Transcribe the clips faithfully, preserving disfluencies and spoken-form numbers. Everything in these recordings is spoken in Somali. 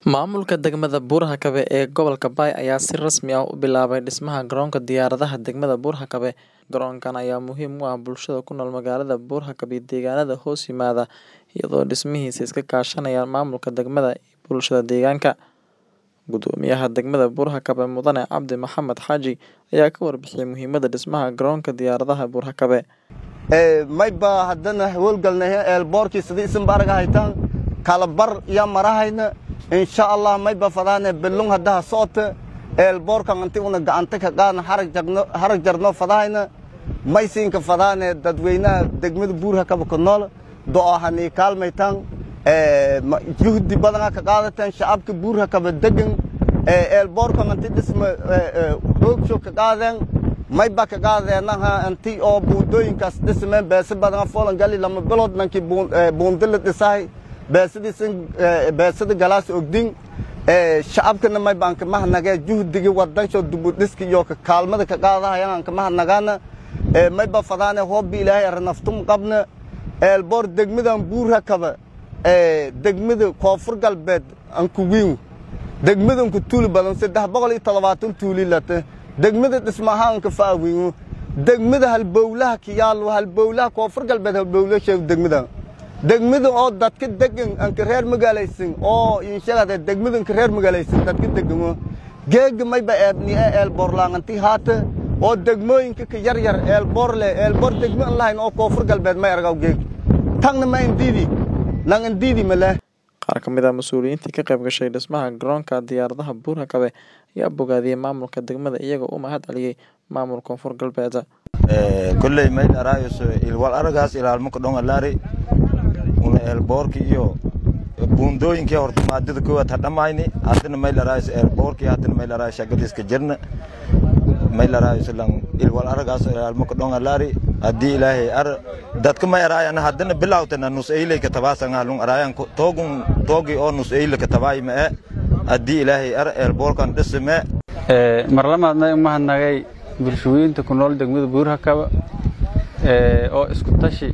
Maamulka degmada Buur-Hakabe ee gobolka Bay ayaa si rasmi ah u bilaabay dhismaha garoonka diyaaradaha degmada Buur-Hakabe. Garoonkan ayaa muhiim u ah bulshada ku nool magaalada Buur-Hakabe iyo deegaanada hoos yimaada, iyadoo dhismihiisa iska kaashanayaan maamulka degmada iyo bulshada deegaanka. Guddoomiyaha degmada Buur-Hakabe Mudane Cabdi Maxamed Xaaji ayaa ka warbixiyay muhiimadda dhismaha garoonka diyaaradaha Buur-Hakabe. ee mayba haddana hawlgalnay eelboorkii sidii isin baraga haytaan kala bar ya marahayna insha Allah mayba fadaane billung hadda soota eelboorka anti una gacanta ka qaan harag jagno harag jarno fadahayna maysiinka fadaane dadweynaha degmada Buur-Hakabe ku nool do'ahani kaalmaytaan ee juhdi badan ka qaadataan shacabka Buur-Hakabe degan ee eelboorka anti dhisma xoog soo ka qaadeen mayba ka qaadeenaha anti oo buundooyinkaas dhismeen beesa badan foolan gali lama bilood nankii buundil dhisay beesadiisan beesada galaas ogdin ee shacabkana mayba ka mahnaga juhdiga wadansho dubu dhiski iyo ka kaalmada ka qaadayaan ka mahnagana ee mayba fadaane hoob ilaahay arnaftum qabna eelboor degmadan Buur-Hakabe ee degmada koonfur galbeed aan ku wiin degmadan ku tuuli badan saddex boqol iyo todobaatan tuuli lata degmada dhismahaan ka faawiyo degmada halbowlaha kiyaal halbowlaha koonfur galbeed halbowlaha sheeg degmada degmada oo dadka degan aan ka reer magaalaysan oo inshaqada degmadan ka reer magaalaysan dadka degan geeg mayba eebni eelboor laanti haata oo degmooyinka ka yar yar eelboor le eelboor degmo lahayn oo koonfur galbeed may argaw geeg tagna ma indiidi lan indiidi mala qaar ka mid ah mas'uuliyiintii ka qayb gashay dhismaha garoonka diyaaradaha Buur-Hakabe ayaa bogaadiyay maamulka degmada iyaga oo mahad celiyay maamulka koonfur galbeed ee kullay may daraayo ilwal aragaas ilaalmo ka dhonga laari una eelboorki iyo buundooyinkii horta maadada koowaad hadhamayni hadana may daraayo eelboorki hadana may daraayo shaqadiiska jirna may daraayo lan ilwal aragaas ilaalmo ka dhonga laari hadii ilaahay ar dadka may araayana hadana bilawtana nus eylay ka tabaasan halun araayan toogun toogi oo nus eylay ka tabaay ma hadii ilaahay ar eelboorkan dhisme ee marlamaadna u mahadnagay bulshooyinta ku nool degmada Buur-Hakabe ee oo isku tashi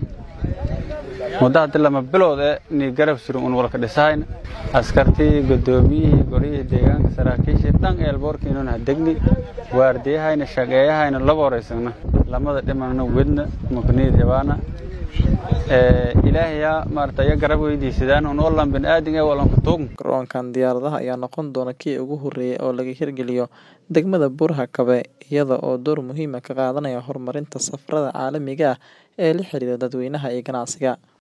muddo lama bilood ee ni garab suran un walka dhisayn askartii gudoomiyihii goriga deegaanka saraakiisha dhan eelboorkiina na degni waardiyahayna shaqeeyahayna laba horeysana lamada dhimanna wadna maqniid yabaana ee ilaahiya maartay garab weydiisadaan oo lan bin aadin ee walan ku toog garoonkan diyaaradaha ayaa noqon doona kii ugu horeeyay oo laga hirgeliyo degmada Buur-Hakabe iyada oo door muhiim ah ka qaadanaya horumarinta safarada caalamiga ah ee la xiriira dadweynaha iyo ganacsiga.